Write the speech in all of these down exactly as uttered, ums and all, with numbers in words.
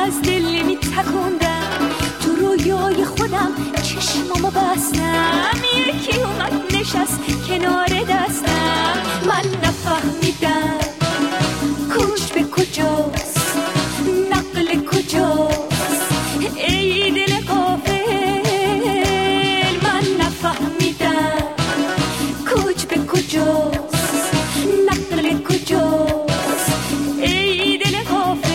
از دل می تکوندم، تو رویای خودم چشمامو بستم، یکی اومد نشست کنار دستم، من نفهمیدم کوچ به کجاست، نقل کجاست، ای دل غافل، من نفهمیدم کوچ به کجاست، نقل کجاست، ای دل غافل.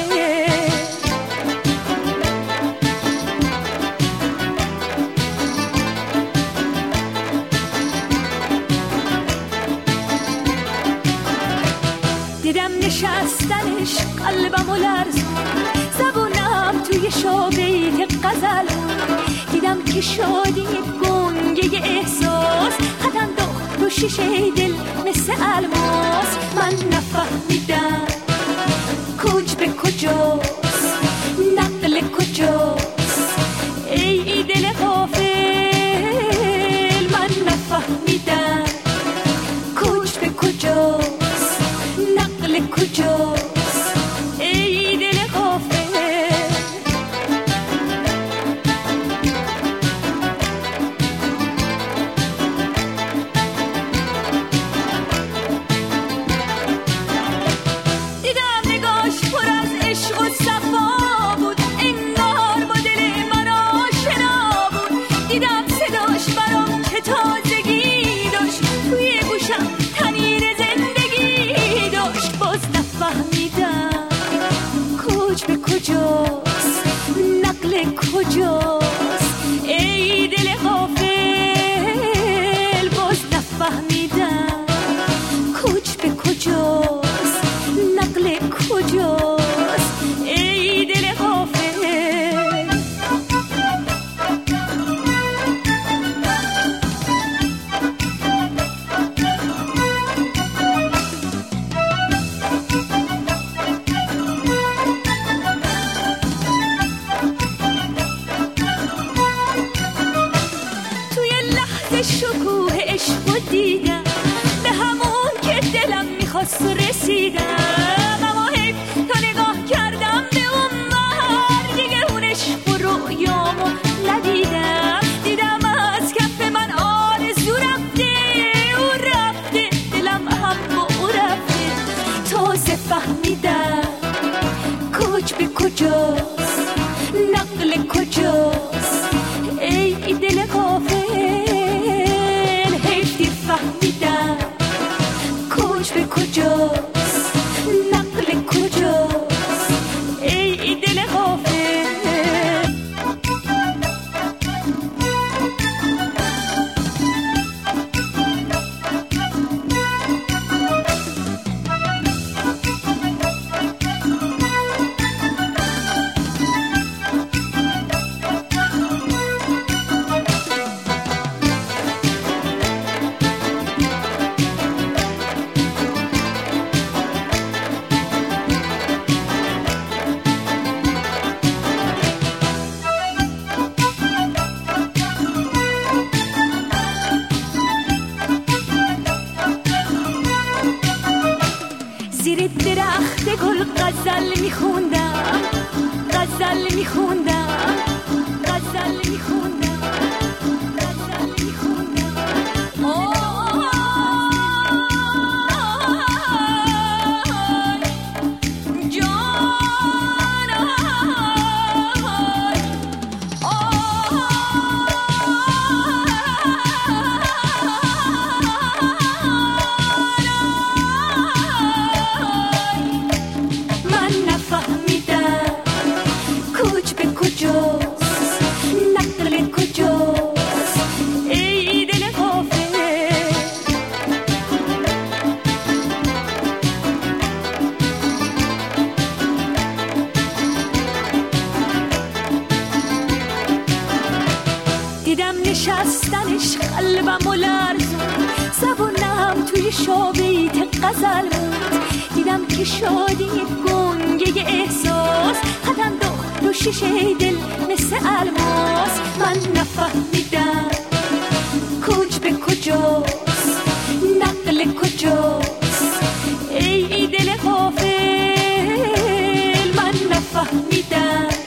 دیدم نشستنش قلبم و لرزون، زبونم توی شابیت غزل، دیدم که شادی گنگه احساس، خط انداخت رو شیشه دل مثل الماس، من نفهمیدم کوچ به کجاست، نقل کجاست، ای دل غافل، من نفهمیدم کوچ به کجاست، نقل کجاست، ای دل غافل. دیدم نگاش پر از عشق و صفا بود، انگار با دل من آشنا بود، دیدم صداش برام که تازگی داشت، توی گوشم تنین زندگی داشت، باز نفهمیدم کوچ به کجاست، نقل کجاست، ای دل غافل، باز نفهمیدم کوچ به کجاست، نقل کجاست، ای دل غافل. شکوه عشق و دیدم، به همون که دلم میخواست رسیدم، اما حیف تا نگاه کردم به اون بر، دیگه اون عشق و رویامو ندیدم، دیدم از کف من آرزو رفته، او رفته دلم هم با او رفته، تازه فهمیدم کوچ به کجاست، نقل کجاست، ای دل غافل، فهمیدم کوچ به کجاست، نقل کجاست، ای دل غافل. زیر درخت گل غزل میخوندم، غزل میخوندم، غزل میخوندم، غزل میخوندم، آی جان، آی من نفهمیدم کوچ به کجاست، نقل کجاست، ای دل غافل. دیدم نشستنش قلبم و لرزون، زبونم توی شابیت غزل موند، دیدم که شادی گنگه احساس، خط انداخت رو شیشه دل مثل الماس، من نفهمیدم کوچ به کجاست، نقل کجاست، ای دل غافل، من نفهمیدم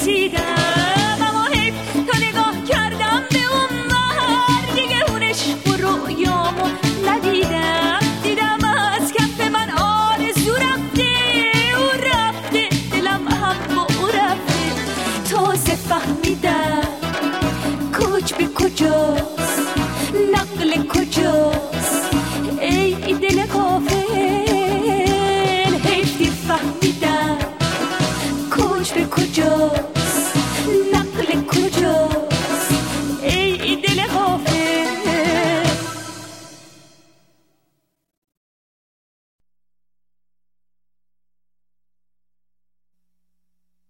رسیدم.